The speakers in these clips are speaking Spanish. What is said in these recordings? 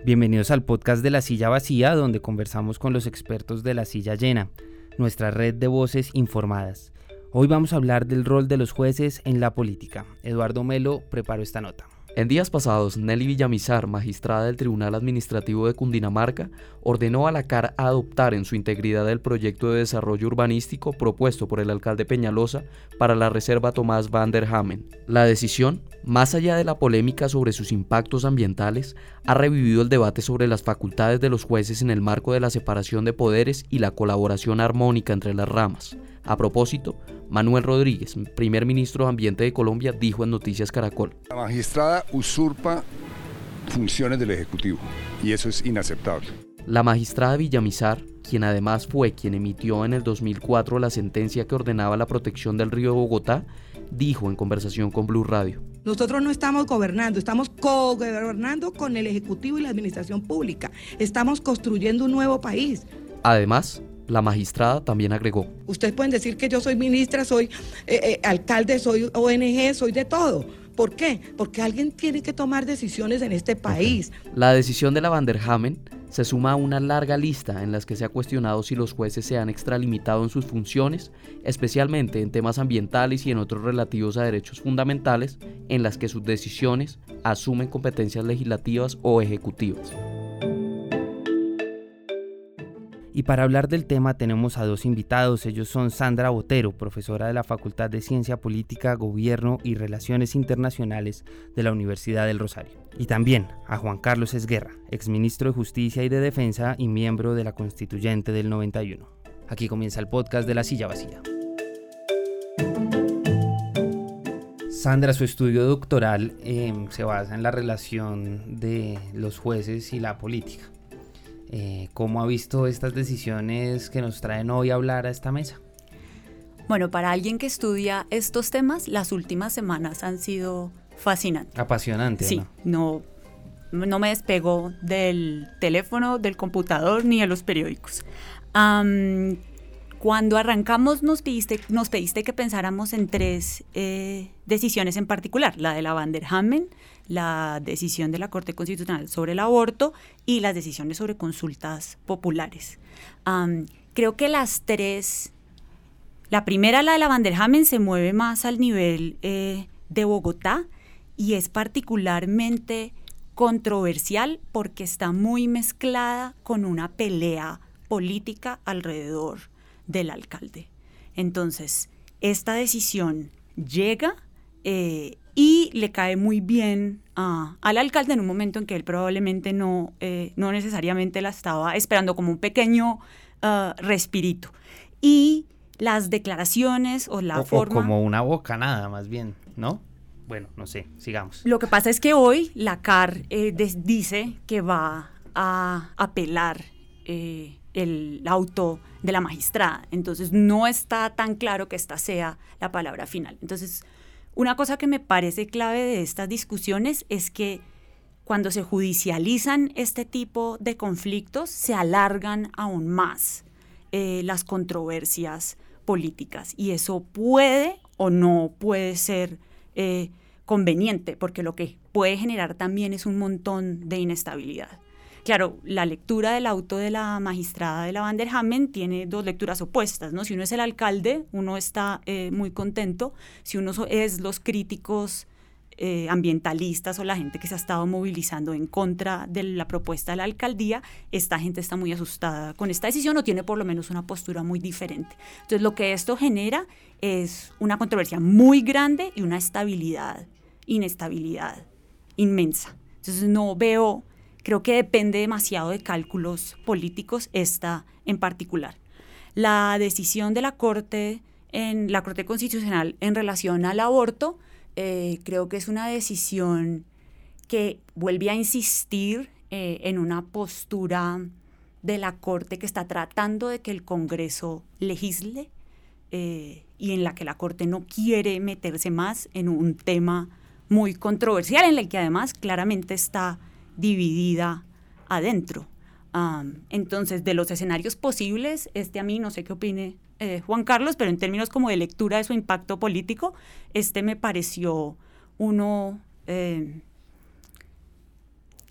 Bienvenidos al podcast de La Silla Vacía, donde conversamos con los expertos de La Silla Llena, nuestra red de voces informadas. Hoy vamos a hablar del rol de los jueces en la política. Eduardo Melo preparó esta nota. En días pasados, Nelly Villamizar, magistrada del Tribunal Administrativo de Cundinamarca, ordenó a la CAR adoptar en su integridad el proyecto de desarrollo urbanístico propuesto por el alcalde Peñalosa para la reserva Tomás van der Hamen. La decisión, más allá de la polémica sobre sus impactos ambientales, ha revivido el debate sobre las facultades de los jueces en el marco de la separación de poderes y la colaboración armónica entre las ramas. A propósito, Manuel Rodríguez, primer ministro de Ambiente de Colombia, dijo en Noticias Caracol: La magistrada usurpa funciones del Ejecutivo y eso es inaceptable. La magistrada Villamizar, quien además fue quien emitió en el 2004 la sentencia que ordenaba la protección del río Bogotá, dijo en conversación con Blue Radio: Nosotros no estamos gobernando, estamos co-gobernando con el Ejecutivo y la Administración Pública. Estamos construyendo un nuevo país. Además, la magistrada también agregó: Ustedes pueden decir que yo soy ministra, soy alcalde, soy ONG, soy de todo. ¿Por qué? Porque alguien tiene que tomar decisiones en este país. La decisión de la van der Hamen se suma a una larga lista en las que se ha cuestionado si los jueces se han extralimitado en sus funciones, especialmente en temas ambientales y en otros relativos a derechos fundamentales, en las que sus decisiones asumen competencias legislativas o ejecutivas. Y para hablar del tema tenemos a dos invitados. Ellos son Sandra Botero, profesora de la Facultad de Ciencia Política, Gobierno y Relaciones Internacionales de la Universidad del Rosario. Y también a Juan Carlos Esguerra, exministro de Justicia y de Defensa y miembro de la Constituyente del 91. Aquí comienza el podcast de La Silla Vacía. Sandra, su estudio doctoral se basa en la relación de los jueces y la política. ¿Cómo ha visto estas decisiones que nos traen hoy a hablar a esta mesa? Bueno, para alguien que estudia estos temas, las últimas semanas han sido fascinantes. Apasionante, sí, ¿no? No me despego del teléfono, del computador ni de los periódicos. Cuando arrancamos nos pediste que pensáramos en tres decisiones en particular: la de la van der Hamen, la decisión de la Corte Constitucional sobre el aborto y las decisiones sobre consultas populares. Creo que las tres, la primera, la de la van der Hamen, se mueve más al nivel de Bogotá y es particularmente controversial porque está muy mezclada con una pelea política alrededor del alcalde. Entonces, esta decisión llega y le cae muy bien al alcalde en un momento en que él probablemente no necesariamente la estaba esperando, como un pequeño respirito. Y las declaraciones o la forma... O como una bocanada, más bien, ¿no? Bueno, no sé, sigamos. Lo que pasa es que hoy la CAR dice que va a apelar el auto de la magistrada. Entonces no está tan claro que esta sea la palabra final. Entonces, una cosa que me parece clave de estas discusiones es que cuando se judicializan este tipo de conflictos, se alargan aún más las controversias políticas. Y eso puede o no puede ser conveniente, porque lo que puede generar también es un montón de inestabilidad. Claro, la lectura del auto de la magistrada de la van der Hamen tiene dos lecturas opuestas, ¿no? Si uno es el alcalde, uno está muy contento. Si uno es los críticos ambientalistas o la gente que se ha estado movilizando en contra de la propuesta de la alcaldía, esta gente está muy asustada con esta decisión o tiene por lo menos una postura muy diferente. Entonces, lo que esto genera es una controversia muy grande y una inestabilidad inmensa. Entonces, creo que depende demasiado de cálculos políticos, esta en particular. La decisión de la Corte Constitucional en relación al aborto, creo que es una decisión que vuelve a insistir en una postura de la Corte que está tratando de que el Congreso legisle y en la que la Corte no quiere meterse más en un tema muy controversial, en el que además claramente está dividida adentro. Entonces, de los escenarios posibles, a mí, no sé qué opine Juan Carlos, pero en términos como de lectura de su impacto político, me pareció uno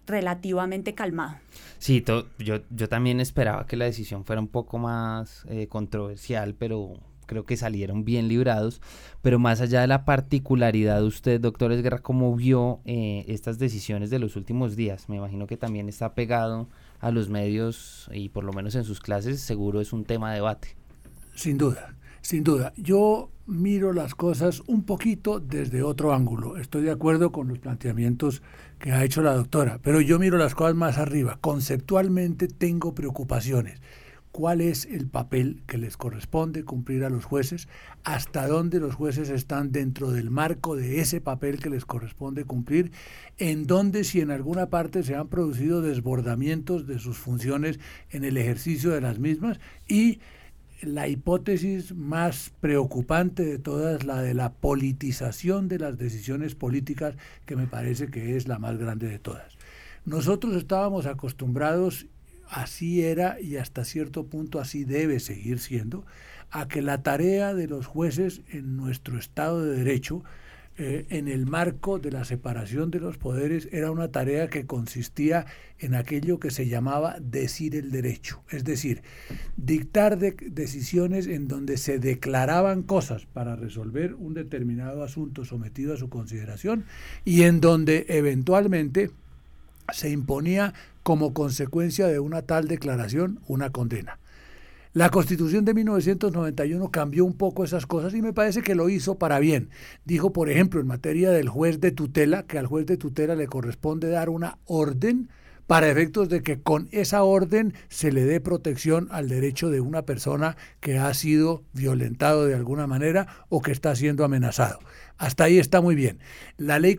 relativamente calmado. Sí, yo también esperaba que la decisión fuera un poco más controversial, pero creo que salieron bien librados. Pero más allá de la particularidad, usted, doctor Esguerra, ¿cómo vio estas decisiones de los últimos días? Me imagino que también está pegado a los medios y por lo menos en sus clases seguro es un tema de debate. Sin duda, sin duda. Yo miro las cosas un poquito desde otro ángulo. Estoy de acuerdo con los planteamientos que ha hecho la doctora, pero yo miro las cosas más arriba. Conceptualmente tengo preocupaciones. ¿Cuál es el papel que les corresponde cumplir a los jueces? ¿Hasta dónde los jueces están dentro del marco de ese papel que les corresponde cumplir? ¿En dónde, si en alguna parte se han producido desbordamientos de sus funciones en el ejercicio de las mismas? Y la hipótesis más preocupante de todas, la de la politización de las decisiones políticas, que me parece que es la más grande de todas. Nosotros estábamos acostumbrados, así era y hasta cierto punto así debe seguir siendo, a que la tarea de los jueces en nuestro Estado de Derecho, en el marco de la separación de los poderes, era una tarea que consistía en aquello que se llamaba decir el derecho, es decir, dictar decisiones en donde se declaraban cosas para resolver un determinado asunto sometido a su consideración y en donde eventualmente se imponía como consecuencia de una tal declaración una condena. La Constitución de 1991 cambió un poco esas cosas y me parece que lo hizo para bien. Dijo, por ejemplo, en materia del juez de tutela, que al juez de tutela le corresponde dar una orden para efectos de que con esa orden se le dé protección al derecho de una persona que ha sido violentado de alguna manera o que está siendo amenazado. Hasta ahí está muy bien. La ley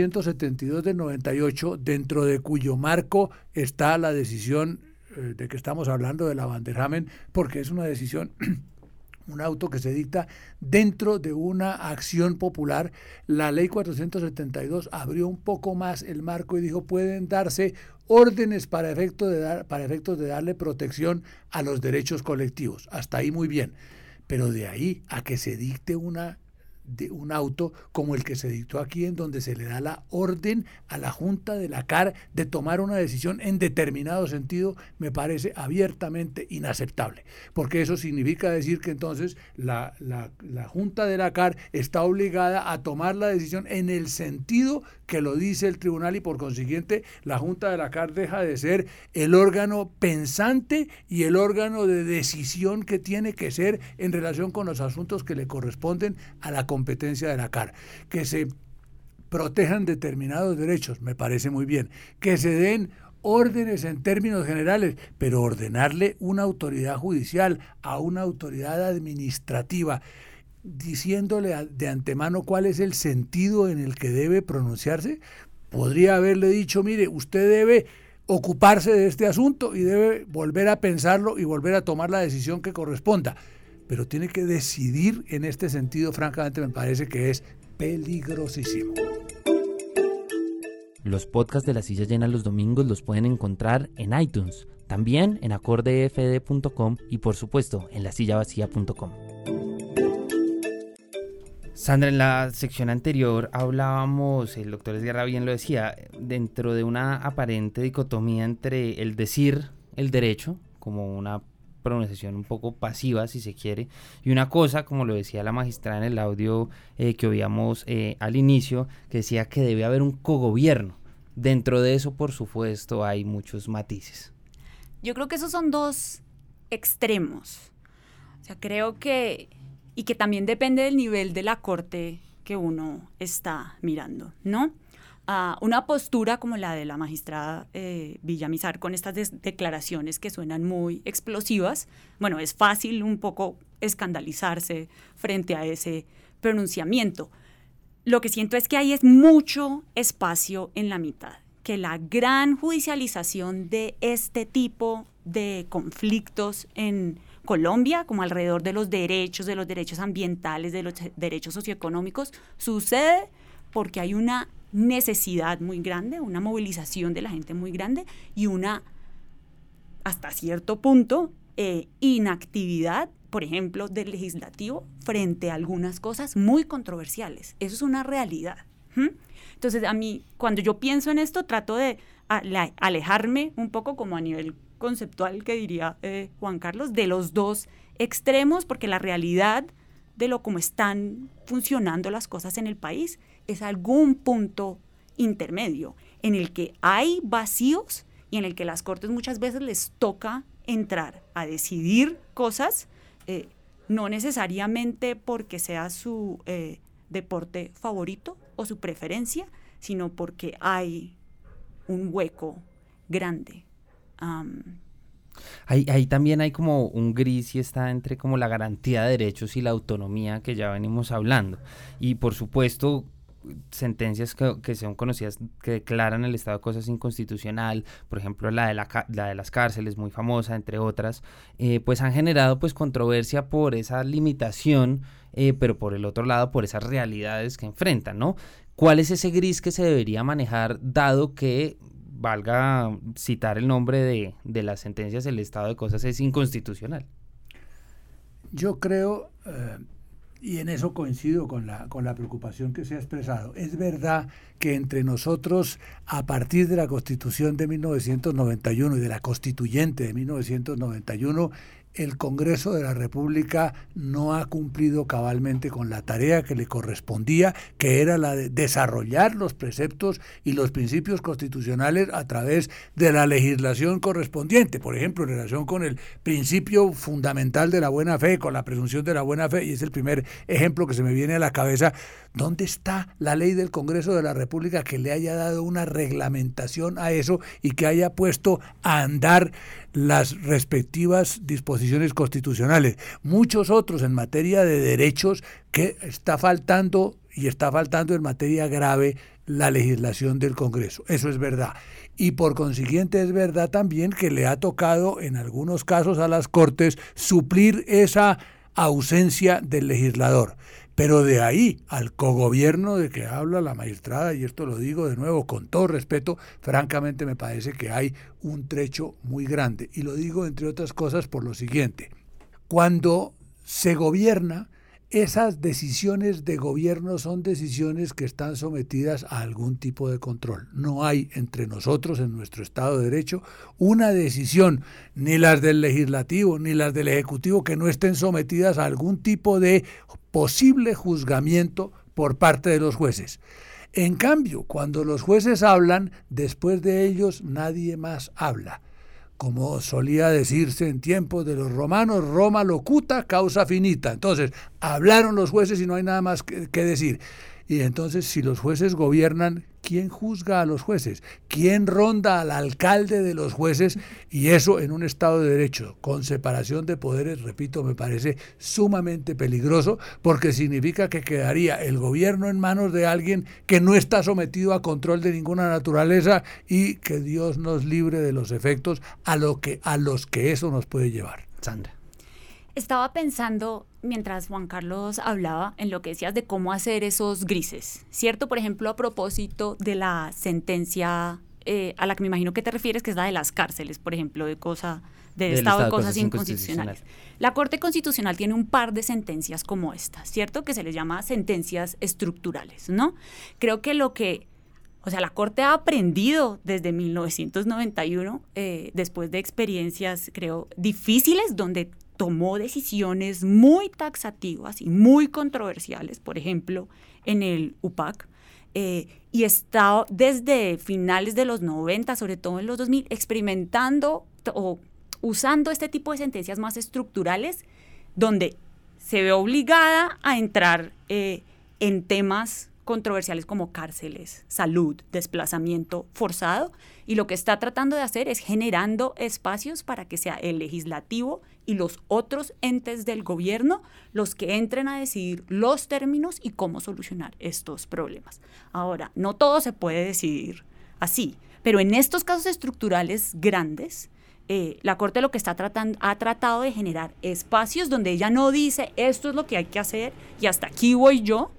472 del 98, dentro de cuyo marco está la decisión de que estamos hablando de la Vanderhamen, porque es una decisión, un auto que se dicta dentro de una acción popular. La ley 472 abrió un poco más el marco y dijo, pueden darse órdenes para efectos de darle protección a los derechos colectivos. Hasta ahí muy bien. Pero de ahí a que se dicte de un auto como el que se dictó aquí, en donde se le da la orden a la Junta de la CAR de tomar una decisión en determinado sentido, me parece abiertamente inaceptable, porque eso significa decir que entonces la Junta de la CAR está obligada a tomar la decisión en el sentido que lo dice el tribunal y por consiguiente la Junta de la CAR deja de ser el órgano pensante y el órgano de decisión que tiene que ser en relación con los asuntos que le corresponden a la competencia de la CAR. Que se protejan determinados derechos, me parece muy bien. Que se den órdenes en términos generales, pero ordenarle una autoridad judicial a una autoridad administrativa, diciéndole de antemano cuál es el sentido en el que debe pronunciarse, podría haberle dicho, mire, usted debe ocuparse de este asunto y debe volver a pensarlo y volver a tomar la decisión que corresponda. Pero tiene que decidir en este sentido, francamente me parece que es peligrosísimo. Los podcasts de La Silla Llena los domingos los pueden encontrar en iTunes, también en acordefd.com y por supuesto en lasillavacía.com. Sandra, en la sección anterior hablábamos, el doctor Esguerra bien lo decía, dentro de una aparente dicotomía entre el decir el derecho, como una pronunciación un poco pasiva si se quiere, y una cosa, como lo decía la magistrada en el audio que oíamos al inicio, que decía que debe haber un cogobierno. Dentro de eso, por supuesto, hay muchos matices. Yo creo que esos son dos extremos. O sea, creo que, y que también depende del nivel de la corte que uno está mirando, ¿no? Una postura como la de la magistrada Villamizar, con estas declaraciones que suenan muy explosivas, bueno, es fácil un poco escandalizarse frente a ese pronunciamiento. Lo que siento es que hay mucho espacio en la mitad, que la gran judicialización de este tipo de conflictos en Colombia, como alrededor de los derechos ambientales, de los derechos socioeconómicos, sucede porque hay una necesidad muy grande, una movilización de la gente muy grande y una, hasta cierto punto, inactividad, por ejemplo, del legislativo frente a algunas cosas muy controversiales. Eso es una realidad. Entonces, a mí, cuando yo pienso en esto, trato de alejarme un poco, como a nivel conceptual, que diría Juan Carlos, de los dos extremos, porque la realidad de lo como están funcionando las cosas en el país es algún punto intermedio en el que hay vacíos y en el que las cortes muchas veces les toca entrar a decidir cosas, no necesariamente porque sea su deporte favorito o su preferencia, sino porque hay un hueco grande. Ahí también hay como un gris y está entre como la garantía de derechos y la autonomía que ya venimos hablando. Y por supuesto, sentencias que son conocidas, que declaran el estado de cosas inconstitucional, por ejemplo la de las cárceles, muy famosa, entre otras, pues han generado pues controversia por esa limitación, pero por el otro lado por esas realidades que enfrentan, ¿no? ¿Cuál es ese gris que se debería manejar, dado que, valga citar el nombre de las sentencias, el estado de cosas es inconstitucional? Yo creo, y en eso coincido con la preocupación que se ha expresado, es verdad que entre nosotros, a partir de la Constitución de 1991 y de la Constituyente de 1991, el Congreso de la República no ha cumplido cabalmente con la tarea que le correspondía, que era la de desarrollar los preceptos y los principios constitucionales a través de la legislación correspondiente. Por ejemplo, en relación con el principio fundamental de la buena fe, con la presunción de la buena fe, y es el primer ejemplo que se me viene a la cabeza. ¿Dónde está la ley del Congreso de la República que le haya dado una reglamentación a eso y que haya puesto a andar las respectivas disposiciones constitucionales? Muchos otros en materia de derechos que está faltando, y está faltando en materia grave, la legislación del Congreso. Eso es verdad. Y por consiguiente es verdad también que le ha tocado en algunos casos a las Cortes suplir esa ausencia del legislador. Pero de ahí al cogobierno de que habla la magistrada, y esto lo digo de nuevo con todo respeto, francamente me parece que hay un trecho muy grande. Y lo digo, entre otras cosas, por lo siguiente. Cuando se gobierna, esas decisiones de gobierno son decisiones que están sometidas a algún tipo de control. No hay entre nosotros, en nuestro Estado de Derecho, una decisión, ni las del Legislativo ni las del Ejecutivo, que no estén sometidas a algún tipo de posible juzgamiento por parte de los jueces. En cambio, cuando los jueces hablan, después de ellos nadie más habla. Como solía decirse en tiempos de los romanos, Roma locuta, causa finita. Entonces, hablaron los jueces y no hay nada más que decir. Y entonces, si los jueces gobiernan, ¿quién juzga a los jueces? ¿Quién ronda al alcalde de los jueces? Y eso en un Estado de Derecho, con separación de poderes, repito, me parece sumamente peligroso, porque significa que quedaría el gobierno en manos de alguien que no está sometido a control de ninguna naturaleza, y que Dios nos libre de los efectos a los que eso nos puede llevar. Sandra. Estaba pensando, mientras Juan Carlos hablaba, en lo que decías de cómo hacer esos grises, ¿cierto? Por ejemplo, a propósito de la sentencia a la que me imagino que te refieres, que es la de las cárceles, por ejemplo, del estado de cosas inconstitucionales. La Corte Constitucional tiene un par de sentencias como esta, ¿cierto? Que se les llama sentencias estructurales, ¿no? Creo que la Corte ha aprendido desde 1991, después de experiencias, creo, difíciles, donde tomó decisiones muy taxativas y muy controversiales, por ejemplo, en el UPAC, y está desde finales de los 90, sobre todo en los 2000, experimentando o usando este tipo de sentencias más estructurales, donde se ve obligada a entrar en temas controversiales como cárceles, salud, desplazamiento forzado, y lo que está tratando de hacer es generando espacios para que sea el legislativo y los otros entes del gobierno los que entren a decidir los términos y cómo solucionar estos problemas. Ahora, no todo se puede decidir así, pero en estos casos estructurales grandes, la Corte lo que ha tratado de generar espacios donde ella no dice esto es lo que hay que hacer y hasta aquí voy yo,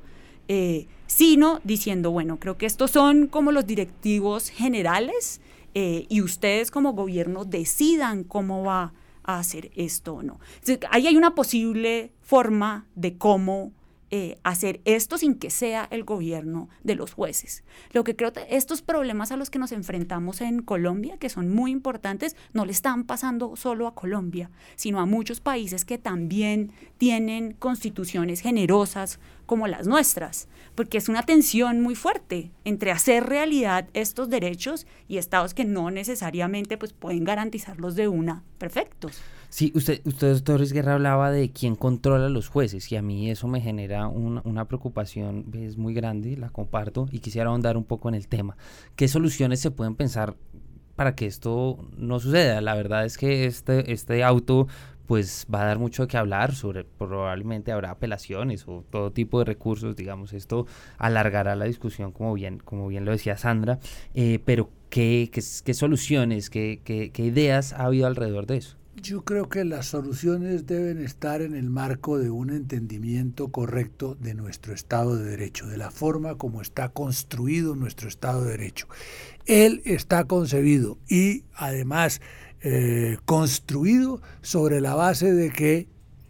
sino diciendo, bueno, creo que estos son como los directivos generales y ustedes como gobierno decidan cómo va a hacer esto o no. Entonces, ahí hay una posible forma de cómo hacer esto sin que sea el gobierno de los jueces. Lo que creo que estos problemas a los que nos enfrentamos en Colombia, que son muy importantes, no le están pasando solo a Colombia, sino a muchos países que también tienen constituciones generosas como las nuestras, porque es una tensión muy fuerte entre hacer realidad estos derechos y estados que no necesariamente pues, pueden garantizarlos de una perfectos. Sí, usted, doctor Esguerra, hablaba de quién controla a los jueces y a mí eso me genera una preocupación es muy grande, la comparto y quisiera ahondar un poco en el tema. ¿Qué soluciones se pueden pensar para que esto no suceda? La verdad es que este auto pues va a dar mucho que hablar, probablemente habrá apelaciones o todo tipo de recursos, digamos, esto alargará la discusión como bien lo decía Sandra, pero ¿qué soluciones, qué ideas ha habido alrededor de eso? Yo creo que las soluciones deben estar en el marco de un entendimiento correcto de nuestro Estado de Derecho, de la forma como está construido nuestro Estado de Derecho. Él está concebido y además construido sobre la base de que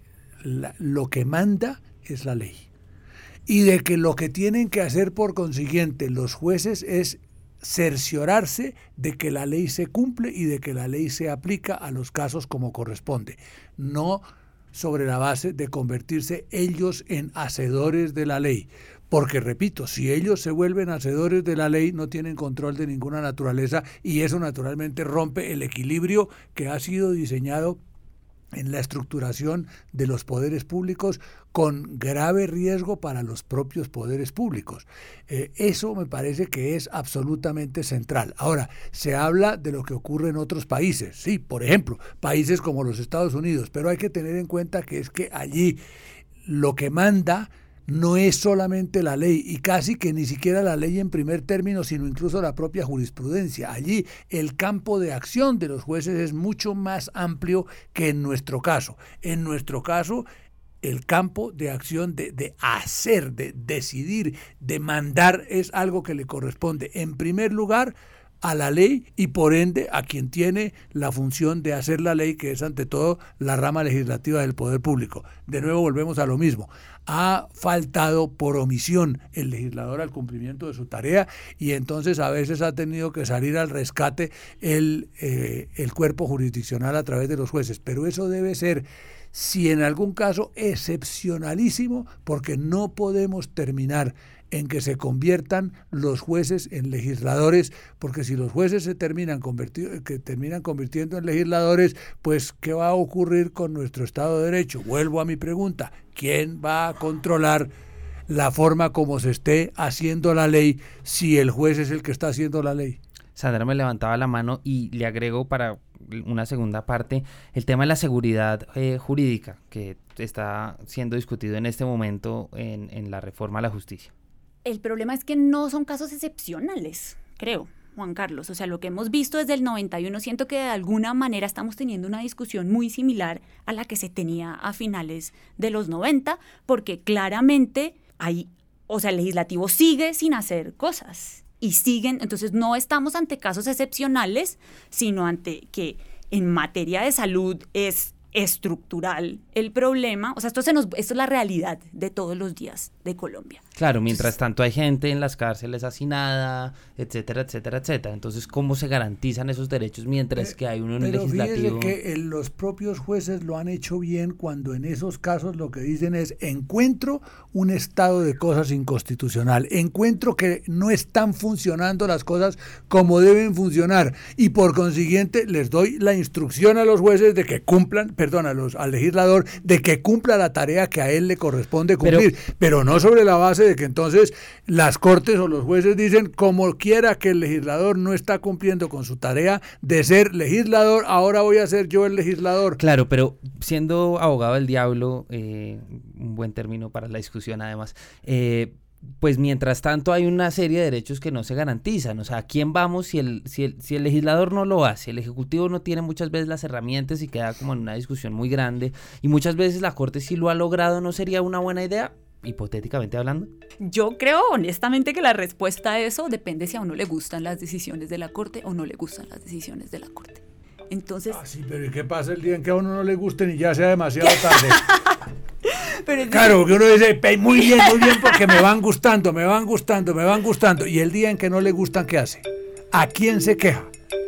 lo que manda es la ley y de que lo que tienen que hacer por consiguiente los jueces es cerciorarse de que la ley se cumple y de que la ley se aplica a los casos como corresponde, no sobre la base de convertirse ellos en hacedores de la ley, porque repito, si ellos se vuelven hacedores de la ley no tienen control de ninguna naturaleza y eso naturalmente rompe el equilibrio que ha sido diseñado en la estructuración de los poderes públicos con grave riesgo para los propios poderes públicos. Eso me parece que es absolutamente central. Ahora, se habla de lo que ocurre en otros países, sí, por ejemplo, países como los Estados Unidos, pero hay que tener en cuenta que es que allí lo que manda no es solamente la ley y casi que ni siquiera la ley en primer término, sino incluso la propia jurisprudencia. Allí el campo de acción de los jueces es mucho más amplio que en nuestro caso. En nuestro caso, el campo de acción de hacer, de decidir, de mandar es algo que le corresponde en primer lugar a la ley y por ende a quien tiene la función de hacer la ley, que es ante todo la rama legislativa del poder público. De nuevo volvemos a lo mismo. Ha faltado por omisión el legislador al cumplimiento de su tarea y entonces a veces ha tenido que salir al rescate el cuerpo jurisdiccional a través de los jueces. Pero eso debe ser, si en algún caso, excepcionalísimo, porque no podemos terminar en que se conviertan los jueces en legisladores, porque si los jueces se terminan convirtiendo en legisladores, pues ¿qué va a ocurrir con nuestro Estado de Derecho? Vuelvo a mi pregunta, ¿quién va a controlar la forma como se esté haciendo la ley si el juez es el que está haciendo la ley? Sandra me levantaba la mano y le agrego para una segunda parte el tema de la seguridad jurídica que está siendo discutido en este momento en la reforma a la justicia. El problema es que no son casos excepcionales, creo, Juan Carlos. O sea, lo que hemos visto desde el 91, siento que de alguna manera estamos teniendo una discusión muy similar a la que se tenía a finales de los 90, porque claramente el legislativo sigue sin hacer cosas y siguen, entonces no estamos ante casos excepcionales, sino ante que en materia de salud es estructural el problema. O sea, esto es la realidad de todos los días de Colombia. Claro, mientras tanto hay gente en las cárceles hacinada, etcétera, etcétera, etcétera. Entonces, ¿cómo se garantizan esos derechos mientras que hay uno en el legislativo? Pero fíjese que los propios jueces lo han hecho bien cuando en esos casos lo que dicen es: encuentro un estado de cosas inconstitucional, encuentro que no están funcionando las cosas como deben funcionar y por consiguiente les doy la instrucción a los jueces de que cumplan, al legislador, de que cumpla la tarea que a él le corresponde cumplir, pero no sobre la base de que entonces las cortes o los jueces dicen, como quiera que el legislador no está cumpliendo con su tarea de ser legislador, ahora voy a ser yo el legislador. Claro, pero siendo abogado del diablo, un buen término para la discusión además, pues mientras tanto hay una serie de derechos que no se garantizan. O sea, ¿a quién vamos si el legislador no lo hace? El ejecutivo no tiene muchas veces las herramientas y queda como en una discusión muy grande y muchas veces la Corte sí lo ha logrado. ¿No sería una buena idea, hipotéticamente hablando? Yo creo honestamente que la respuesta a eso depende si a uno le gustan las decisiones de la Corte o no le gustan las decisiones de la Corte. Entonces... sí, pero ¿y qué pasa el día en que a uno no le gusten y ya sea demasiado tarde? Claro, que uno dice, muy bien, porque me van gustando. Y el día en que no le gustan, ¿qué hace? ¿A quién se queja?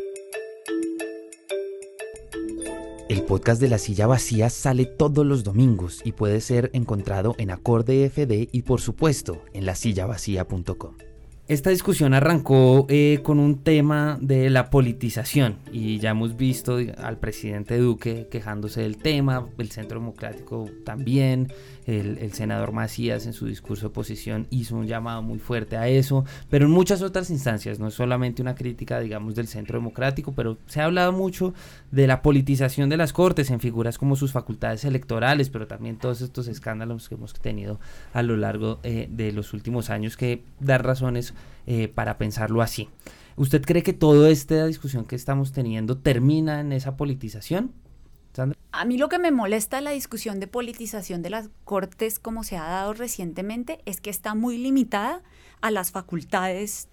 El podcast de La Silla Vacía sale todos los domingos y puede ser encontrado en Acorde FD y por supuesto en lasillavacía.com. Esta discusión arrancó con un tema de la politización y ya hemos visto al presidente Duque quejándose del tema, el Centro Democrático también, el senador Macías en su discurso de oposición hizo un llamado muy fuerte a eso, pero en muchas otras instancias, no es solamente una crítica, digamos, del Centro Democrático, pero se ha hablado mucho de la politización de las Cortes en figuras como sus facultades electorales, pero también todos estos escándalos que hemos tenido a lo largo de los últimos años que dan razones para pensarlo así. ¿Usted cree que toda esta discusión que estamos teniendo termina en esa politización, Sandra? A mí lo que me molesta de la discusión de politización de las Cortes como se ha dado recientemente es que está muy limitada a las facultades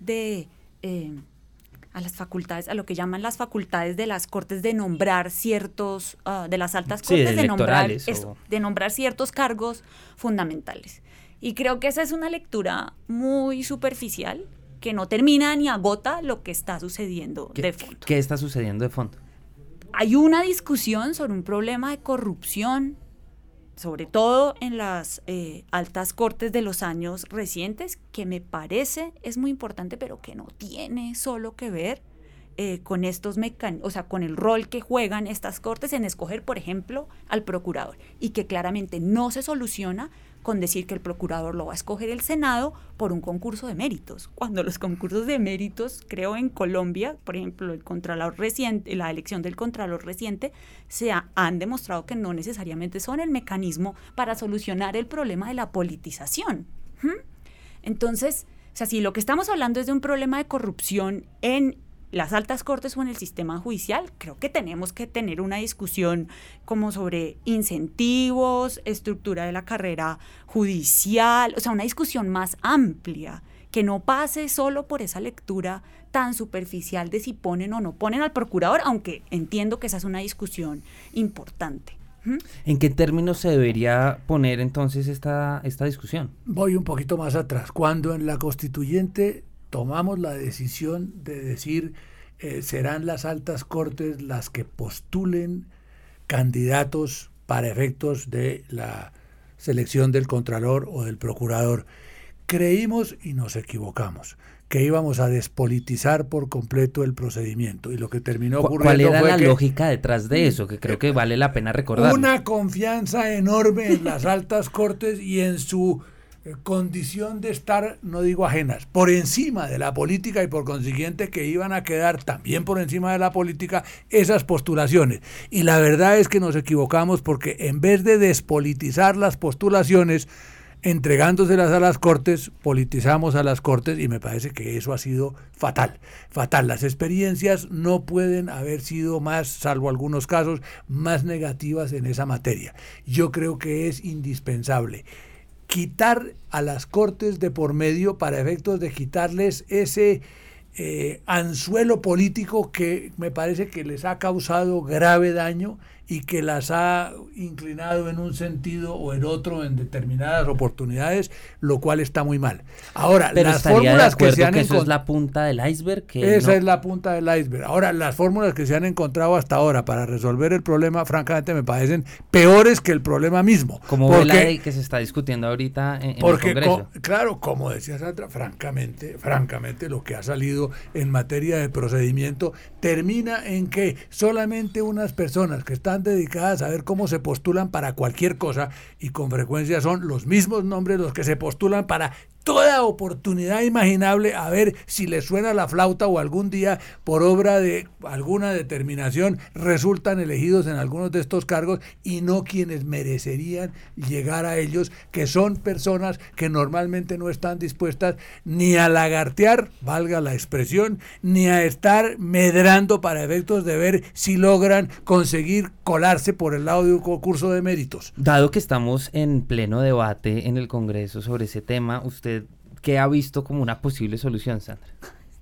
a lo que llaman las facultades de las Cortes de nombrar ciertos, de las altas Cortes, de nombrar ciertos cargos fundamentales. Y creo que esa es una lectura muy superficial que no termina ni agota lo que está sucediendo de fondo. ¿Qué está sucediendo de fondo? Hay una discusión sobre un problema de corrupción, sobre todo en las altas Cortes de los años recientes, que me parece es muy importante, pero que no tiene solo que ver con estos mecanismos, o sea, con el rol que juegan estas Cortes en escoger, por ejemplo, al procurador, y que claramente no se soluciona con decir que el procurador lo va a escoger el Senado por un concurso de méritos, cuando los concursos de méritos, creo en Colombia, por ejemplo, el Contralor reciente, la elección del Contralor reciente, han demostrado que no necesariamente son el mecanismo para solucionar el problema de la politización. Entonces, o sea, si lo que estamos hablando es de un problema de corrupción en las altas Cortes o en el sistema judicial, creo que tenemos que tener una discusión como sobre incentivos, estructura de la carrera judicial, o sea, una discusión más amplia, que no pase solo por esa lectura tan superficial de si ponen o no ponen al procurador, aunque entiendo que esa es una discusión importante. ¿En qué términos se debería poner entonces esta discusión? Voy un poquito más atrás. Cuando en la Constituyente tomamos la decisión de decir serán las altas Cortes las que postulen candidatos para efectos de la selección del Contralor o del Procurador, creímos y nos equivocamos que íbamos a despolitizar por completo el procedimiento, y lo que terminó ocurriendo ¿Cuál era fue la que lógica detrás de eso? Que creo que vale la pena recordar. Una confianza enorme en las altas Cortes y en su condición de estar, no digo ajenas, por encima de la política, y por consiguiente que iban a quedar también por encima de la política esas postulaciones. Y la verdad es que nos equivocamos, porque en vez de despolitizar las postulaciones, entregándoselas a las Cortes, politizamos a las Cortes, y me parece que eso ha sido fatal. Las experiencias no pueden haber sido más, salvo algunos casos, más negativas en esa materia. Yo creo que es indispensable quitar a las Cortes de por medio para efectos de quitarles ese anzuelo político que me parece que les ha causado grave daño y que las ha inclinado en un sentido o en otro en determinadas oportunidades, lo cual está muy mal. Ahora, pero las fórmulas que se han eso es la punta del iceberg. Esa es la punta del iceberg. Ahora, las fórmulas que se han encontrado hasta ahora para resolver el problema, francamente, me parecen peores que el problema mismo. Como ve la ley que se está discutiendo ahorita en el Congreso. Claro, como decía Sandra, francamente, lo que ha salido en materia de procedimiento termina en que solamente unas personas que están dedicadas a ver cómo se postulan para cualquier cosa, y con frecuencia son los mismos nombres los que se postulan para toda oportunidad imaginable, a ver si les suena la flauta, o algún día, por obra de alguna determinación, resultan elegidos en algunos de estos cargos, y no quienes merecerían llegar a ellos, que son personas que normalmente no están dispuestas ni a lagartear, valga la expresión, ni a estar medrando para efectos de ver si logran conseguir colarse por el lado de un concurso de méritos. Dado que estamos en pleno debate en el Congreso sobre ese tema, ¿usted qué ha visto como una posible solución, Sandra?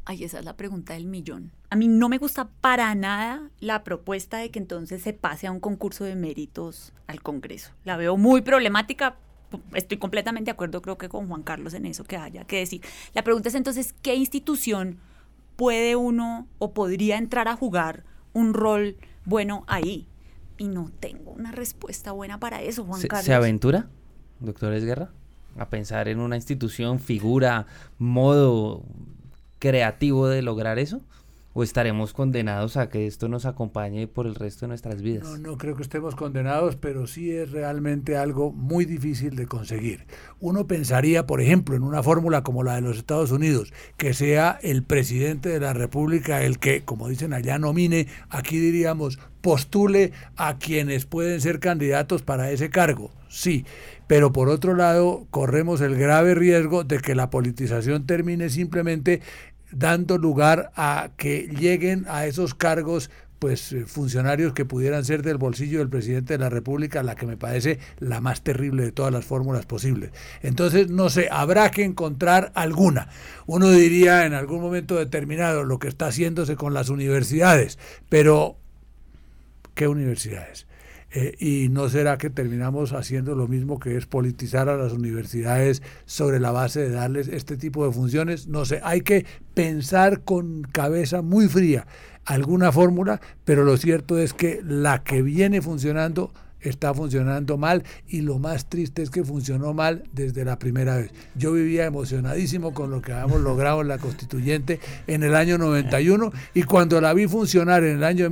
Ay, esa es la pregunta del millón. A mí no me gusta para nada la propuesta de que entonces se pase a un concurso de méritos al Congreso. La veo muy problemática. Estoy completamente de acuerdo, creo que con Juan Carlos en eso que haya que decir. La pregunta es entonces, ¿qué institución puede uno o podría entrar a jugar un rol bueno ahí? Y no tengo una respuesta buena para eso, Juan Carlos. ¿Se aventura, doctor Esguerra, a pensar en una institución, figura, modo creativo de lograr eso? ¿O estaremos condenados a que esto nos acompañe por el resto de nuestras vidas? No creo que estemos condenados, pero sí es realmente algo muy difícil de conseguir. Uno pensaría, por ejemplo, en una fórmula como la de los Estados Unidos, que sea el presidente de la República el que, como dicen allá, nomine, aquí diríamos, postule a quienes pueden ser candidatos para ese cargo. Sí, pero por otro lado, corremos el grave riesgo de que la politización termine simplemente dando lugar a que lleguen a esos cargos pues funcionarios que pudieran ser del bolsillo del presidente de la República, la que me parece la más terrible de todas las fórmulas posibles. Entonces, no sé, habrá que encontrar alguna. Uno diría en algún momento determinado lo que está haciéndose con las universidades, pero ¿qué universidades? ¿Y no será que terminamos haciendo lo mismo, que es politizar a las universidades sobre la base de darles este tipo de funciones? No sé, hay que pensar con cabeza muy fría alguna fórmula, pero lo cierto es que la que viene funcionando está funcionando mal, y lo más triste es que funcionó mal desde la primera vez. Yo vivía emocionadísimo con lo que habíamos logrado en la Constituyente en el año 91, y cuando la vi funcionar en el año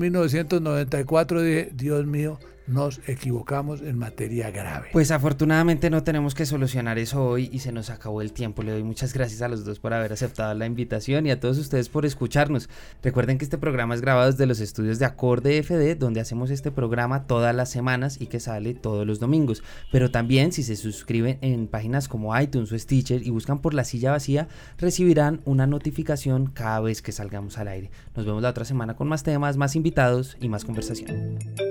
1994 dije, Dios mío, nos equivocamos en materia grave. Pues afortunadamente no tenemos que solucionar eso hoy y se nos acabó el tiempo. Le doy muchas gracias a los dos por haber aceptado la invitación y a todos ustedes por escucharnos. Recuerden que este programa es grabado desde los estudios de Acorde FD, donde hacemos este programa todas las semanas y que sale todos los domingos. Pero también, si se suscriben en páginas como iTunes o Stitcher y buscan por La Silla Vacía, recibirán una notificación cada vez que salgamos al aire. Nos vemos la otra semana con más temas, más invitados y más conversación.